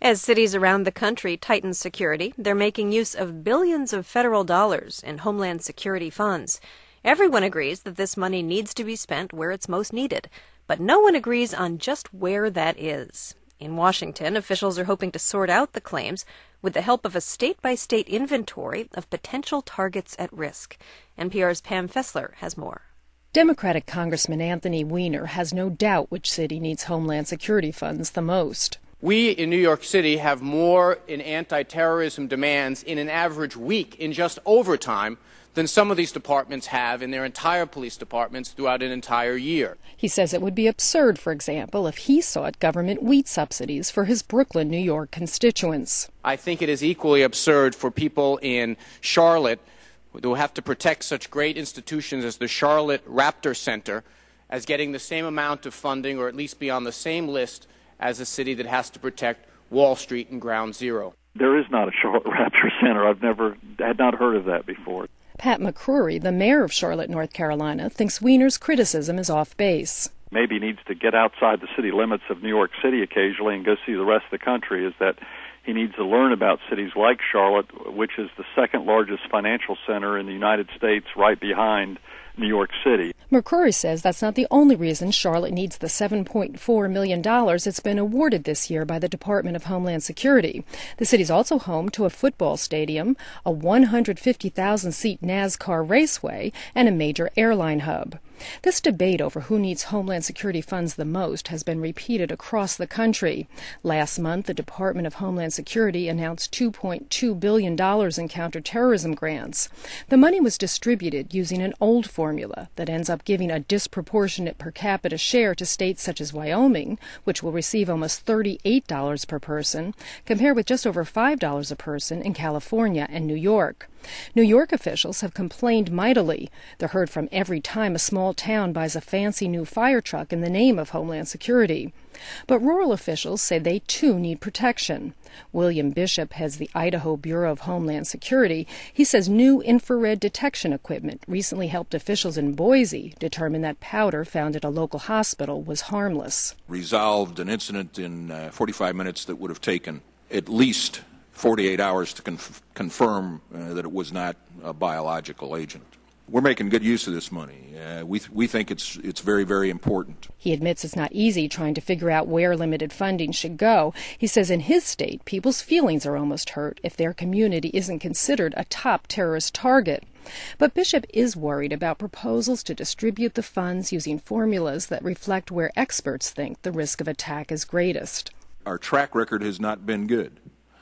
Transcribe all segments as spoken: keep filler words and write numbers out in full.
As cities around the country tighten security, they're making use of billions of federal dollars in Homeland Security funds. Everyone agrees that this money needs to be spent where it's most needed, but no one agrees on just where that is. In Washington, officials are hoping to sort out the claims with the help of a state-by-state inventory of potential targets at risk. N P R's Pam Fessler has more. Democratic Congressman Anthony Weiner has no doubt which city needs Homeland Security funds the most. We in New York City have more in anti-terrorism demands in an average week in just overtime than some of these departments have in their entire police departments throughout an entire year. He says it would be absurd, for example, if he sought government wheat subsidies for his Brooklyn, New York constituents. I think it is equally absurd for people in Charlotte who have to protect such great institutions as the Charlotte Raptor Center as getting the same amount of funding, or at least be on the same list as a city that has to protect Wall Street and Ground Zero. There is not a Charlotte Raptor Center. I've never, had not heard of that before. Pat McCrory, the mayor of Charlotte, North Carolina, thinks Weiner's criticism is off base. Maybe he needs to get outside the city limits of New York City occasionally and go see the rest of the country, is that he needs to learn about cities like Charlotte, which is the second largest financial center in the United States, right behind New York City. McCrory says that's not the only reason Charlotte needs the seven point four million dollars it's been awarded this year by the Department of Homeland Security. The city's also home to a football stadium, a one hundred fifty thousand seat NASCAR raceway, and a major airline hub. This debate over who needs Homeland Security funds the most has been repeated across the country. Last month, the Department of Homeland Security announced two point two billion dollars in counterterrorism grants. The money was distributed using an old formula that ends up giving a disproportionate per capita share to states such as Wyoming, which will receive almost thirty-eight dollars per person, compared with just over five dollars a person in California and New York. New York officials have complained mightily. They're heard from every time a small town buys a fancy new fire truck in the name of Homeland Security. But rural officials say they too need protection. William Bishop heads the Idaho Bureau of Homeland Security. He says new infrared detection equipment recently helped officials in Boise determine that powder found at a local hospital was harmless. Resolved an incident in uh, forty-five minutes that would have taken at least forty-eight hours to conf- confirm uh, that it was not a biological agent. We're making good use of this money. Uh, we th- we think it's it's very, very important. He admits it's not easy trying to figure out where limited funding should go. He says in his state, people's feelings are almost hurt if their community isn't considered a top terrorist target. But Bishop is worried about proposals to distribute the funds using formulas that reflect where experts think the risk of attack is greatest. Our track record has not been good.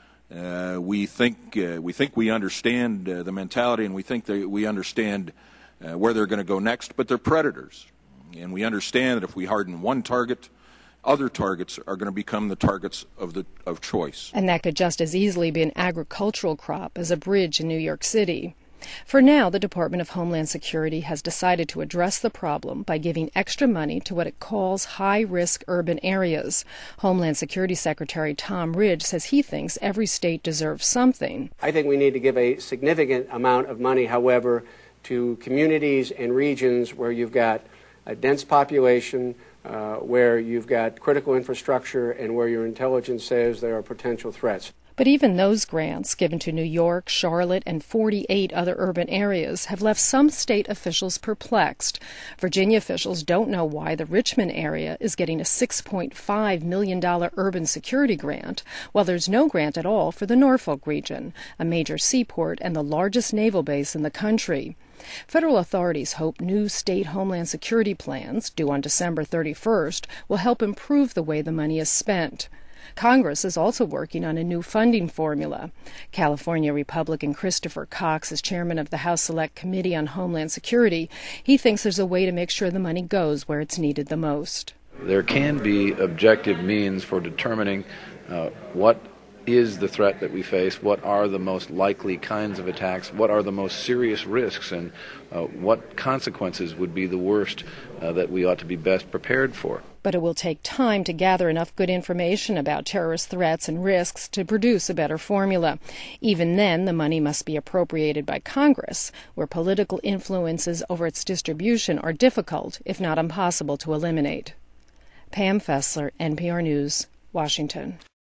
Uh, we think uh, we think we understand uh, the mentality, and we think that we understand uh, where they're going to go next. But they're predators, and we understand that if we harden one target, other targets are going to become the targets of the of choice. And that could just as easily be an agricultural crop as a bridge in New York City. For now, the Department of Homeland Security has decided to address the problem by giving extra money to what it calls high-risk urban areas. Homeland Security Secretary Tom Ridge says he thinks every state deserves something. I think we need to give a significant amount of money, however, to communities and regions where you've got a dense population, uh, where you've got critical infrastructure, and where your intelligence says there are potential threats. But even those grants, given to New York, Charlotte, and forty-eight other urban areas, have left some state officials perplexed. Virginia officials don't know why the Richmond area is getting a six point five million dollars urban security grant, while there's no grant at all for the Norfolk region, a major seaport and the largest naval base in the country. Federal authorities hope new state Homeland Security plans, due on December thirty-first, will help improve the way the money is spent. Congress is also working on a new funding formula. California Republican Christopher Cox is chairman of the House Select Committee on Homeland Security. He thinks there's a way to make sure the money goes where it's needed the most. There can be objective means for determining uh, what is the threat that we face, what are the most likely kinds of attacks, what are the most serious risks, and uh, what consequences would be the worst uh, that we ought to be best prepared for. But it will take time to gather enough good information about terrorist threats and risks to produce a better formula. Even then, the money must be appropriated by Congress, where political influences over its distribution are difficult, if not impossible, to eliminate. Pam Fessler, N P R News, Washington.